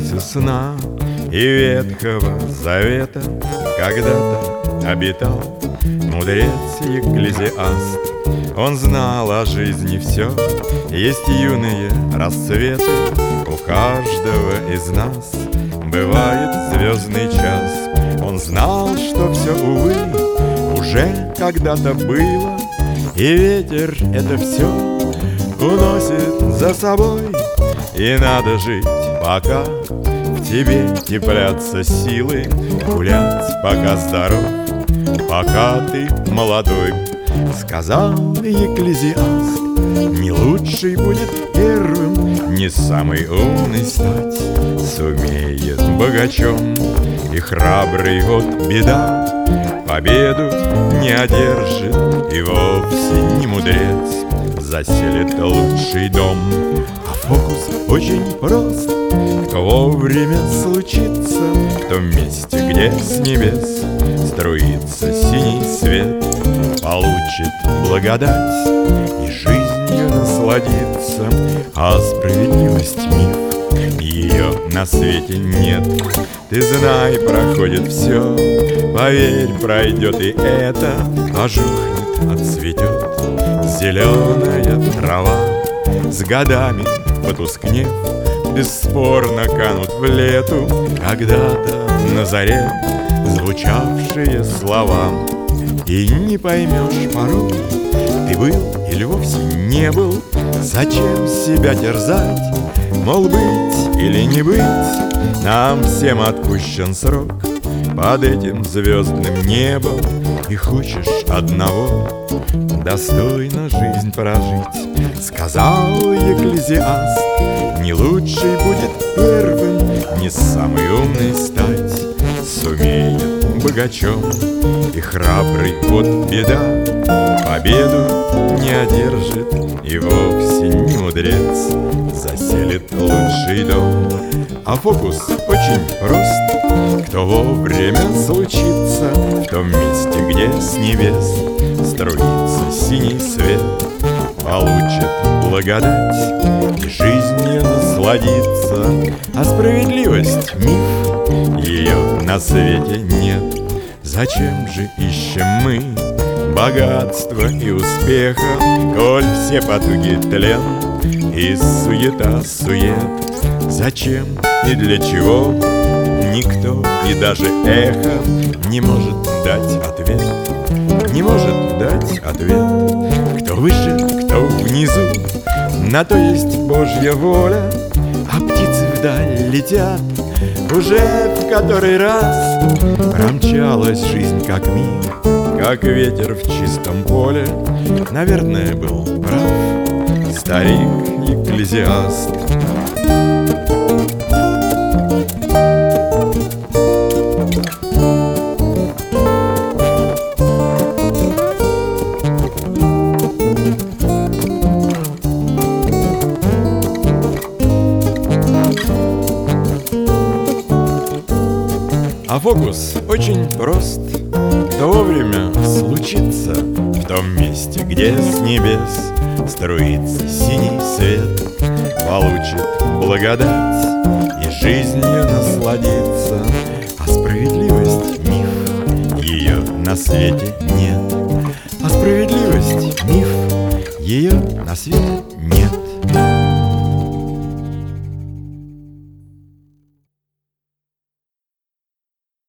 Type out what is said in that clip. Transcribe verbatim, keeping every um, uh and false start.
границы сна и Ветхого Завета когда-то обитал мудрец Екклезиаст. Он знал о жизни все, есть юные расцветы. У каждого из нас бывает звездный час. Он знал, что все, увы, уже когда-то было, и ветер это все уносит за собой. И надо жить, пока в тебе теплятся силы, гулять, пока здоров, пока ты молодой. Сказал Екклезиаст, не лучший будет первым, не самый умный стать сумеет богачом. И храбрый вот беда победу не одержит, и вовсе не мудрец заселит лучший дом. А фокус очень прост, кто вовремя случится, в том месте, где с небес струится синий свет, получит благодать и жизнью насладится. А справедливость миф, ее на свете нет. Ты знай, проходит все, поверь, пройдет и это. Пожухнет, отцветет зеленая трава, с годами потускнев, бесспорно канут в лету когда-то на заре звучавшие слова. И не поймешь порой, ты был или вовсе не был. Зачем себя терзать, мол, быть или не быть? Нам всем отпущен срок под этим звездным небом. И хочешь одного достойно жизнь прожить, сказал Екклезиаст, не лучший будет первым, не самый умный стать сумеет богачом. И храбрый вот беда победу не одержит, и вовсе не мудрец заселит лучший дом. А фокус очень прост, кто вовремя случится, в том месте, где с небес струится синий свет, получит благодать и жизнью насладится. А справедливость миф, ее на свете нет. Зачем же ищем мы богатства и успеха, коль все потуги тлен и суета-сует? Зачем и для чего никто и даже эхо не может дать ответ? Не может дать ответ. Кто выше, кто внизу, на то есть Божья воля. А птицы вдаль летят, уже в который раз промчалась жизнь как миг, как ветер в чистом поле. Наверное, был прав старик Екклезиаст. А фокус очень прост, кто вовремя случится, в том месте, где с небес струится синий свет, получит благодать и жизнью насладится. А справедливость миф, ее на свете нет. А справедливость миф, ее на свете нет.